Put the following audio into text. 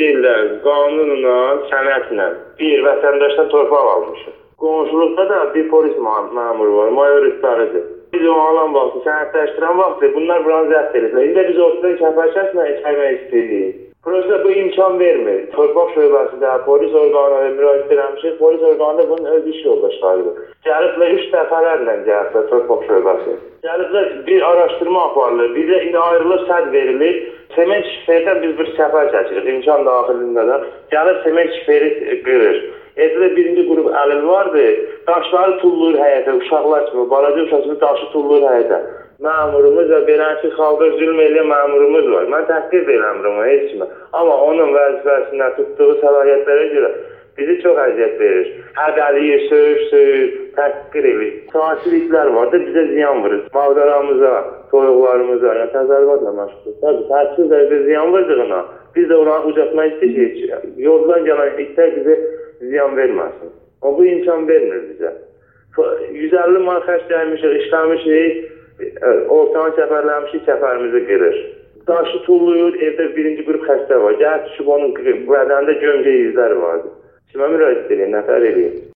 2022-ci ildə qanunla, sənədlə bir vətəndaşdan torpaq almışıq. Qonşuluqda da bir polis məmuru var, mayor rütbəlidir. Biz onu alan vaxtı, sənədləşdirən vaxtı bunlar buranı zəbt edirlər. İndi biz ortadan kəpərkəslə içərmək istəyirik. Projedə bu imkan vermir. Torpaq şöbəsində polis orqanına müraciət etmişik. Polis orqanında bunun öz iş yoldaşlarıdır. Gəliblər 3 dəfələrlə gəliblər torpaq şöbəsi. Gəliblər bir araşdırma aparılır. Bizə indi ayrılır, səd verilir. Sement şiferdən biz bir səfər çəkirik. İmkan daxilində də gəlib sement şiferi qırır. Evdə birinci qrup əlil vardı. Daşları tullur həyətə, uşaqlar kimi, balaca uşaq kimi daşı tullur həyətə. Məmurumuz və beləncə xalqa zülm edən məmurumuz var. Mən təhqir eləmirəm ona heç kimə. Amma onun vəzifəsindən tutduğu səlahiyyətlərə görə bizi çox əziyyət verir. Hədəliyir, söyür, təhqir edir. Saatçiliklər var da bizə ziyan vurur. Malqaramıza, toyuqlarımıza, yəni təzərbatla məşğul. Təbii, hədsiz dərəcədə ziyan vurduğuna biz də oranı ucatmaq istəyirik. Yoldan gələn itlər bizə ziyan verməsin. O bu imkan vermir bizə. 150 man xərc gəlmişik, işləmişik. Ortadan səfərləmişik, səfərimizi qırır. Daşı tulluyur, evdə birinci qrup xəstə var. Gəlib düşüb onun bədənində gömgə izləri vardı. Kimə müraciət edin, nəfər edin.